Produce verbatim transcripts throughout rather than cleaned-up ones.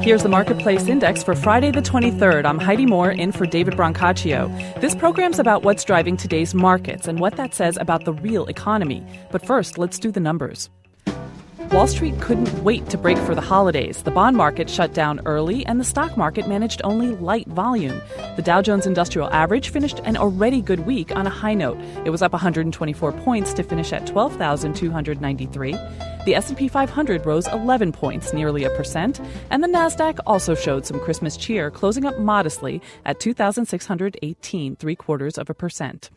Here's the Marketplace Index for Friday the twenty-third. I'm Heidi Moore in for David Brancaccio. This program's about what's driving today's markets and what that says about the real economy. But first, let's do the numbers. Wall Street couldn't wait to break for the holidays. The bond market shut down early, and the stock market managed only light volume. The Dow Jones Industrial Average finished an already good week on a high note. It was up one hundred twenty-four points to finish at twelve thousand two hundred ninety-three. The S and P five hundred rose eleven points, nearly a percent, and the Nasdaq also showed some Christmas cheer, closing up modestly at two thousand six hundred eighteen, three quarters of a percent.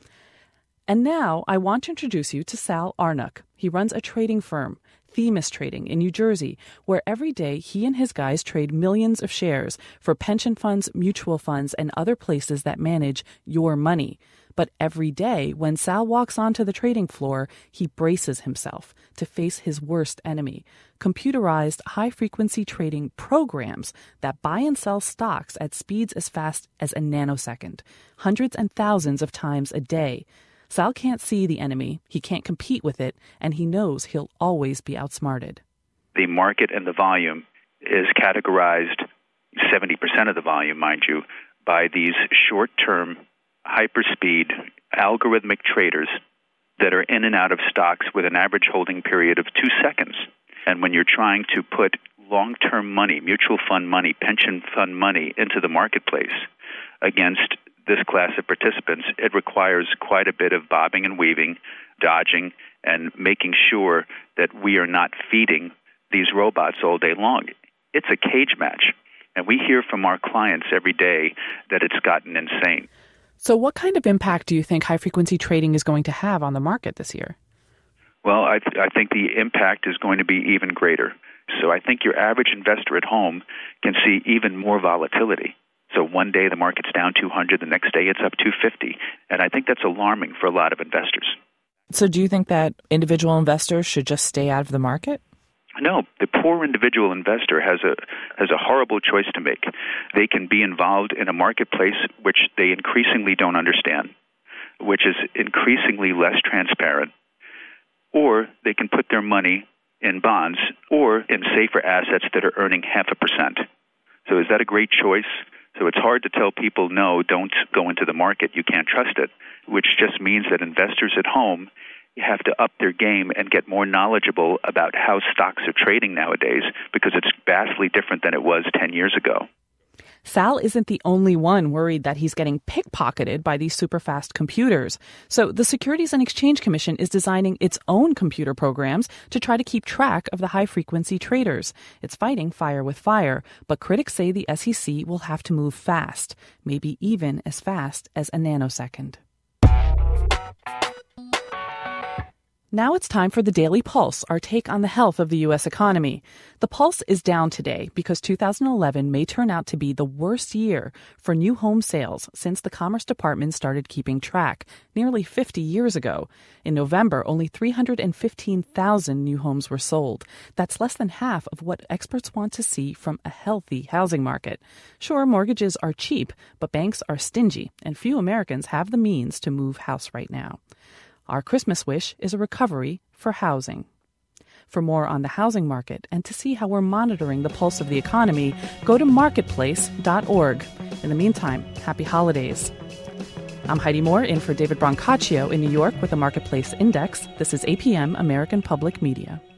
And now I want to introduce you to Sal Arnuk. He runs a trading firm, Themis Trading, in New Jersey, where every day he and his guys trade millions of shares for pension funds, mutual funds, and other places that manage your money. But every day, when Sal walks onto the trading floor, he braces himself to face his worst enemy, computerized high-frequency trading programs that buy and sell stocks at speeds as fast as a nanosecond, hundreds and thousands of times a day. Sal can't see the enemy, he can't compete with it, and he knows he'll always be outsmarted. The market and the volume is categorized, seventy percent of the volume, mind you, by these short-term, hyperspeed, algorithmic traders that are in and out of stocks with an average holding period of two seconds. And when you're trying to put long-term money, mutual fund money, pension fund money into the marketplace against this class of participants, it requires quite a bit of bobbing and weaving, dodging, and making sure that we are not feeding these robots all day long. It's a cage match, and we hear from our clients every day that it's gotten insane. So what kind of impact do you think high-frequency trading is going to have on the market this year? Well, I, th- I think the impact is going to be even greater. So I think your average investor at home can see even more volatility. So one day the market's down two hundred, the next day it's up two hundred fifty. And I think that's alarming for a lot of investors. So do you think that individual investors should just stay out of the market? No, the poor individual investor has a has a horrible choice to make. They can be involved in a marketplace which they increasingly don't understand, which is increasingly less transparent, or they can put their money in bonds or in safer assets that are earning half a percent. So is that a great choice? So it's hard to tell people, no, don't go into the market. You can't trust it, which just means that investors at home have to up their game and get more knowledgeable about how stocks are trading nowadays, because it's vastly different than it was ten years ago. Sal isn't the only one worried that he's getting pickpocketed by these super-fast computers. So the Securities and Exchange Commission is designing its own computer programs to try to keep track of the high-frequency traders. It's fighting fire with fire, but critics say the S E C will have to move fast, maybe even as fast as a nanosecond. Now it's time for the Daily Pulse, our take on the health of the U S economy. The Pulse is down today because two thousand eleven may turn out to be the worst year for new home sales since the Commerce Department started keeping track nearly fifty years ago. In November, only three hundred fifteen thousand new homes were sold. That's less than half of what experts want to see from a healthy housing market. Sure, mortgages are cheap, but banks are stingy, and few Americans have the means to move house right now. Our Christmas wish is a recovery for housing. For more on the housing market and to see how we're monitoring the pulse of the economy, go to marketplace dot org. In the meantime, happy holidays. I'm Heidi Moore in for David Brancaccio in New York with the Marketplace Index. This is A P M American Public Media.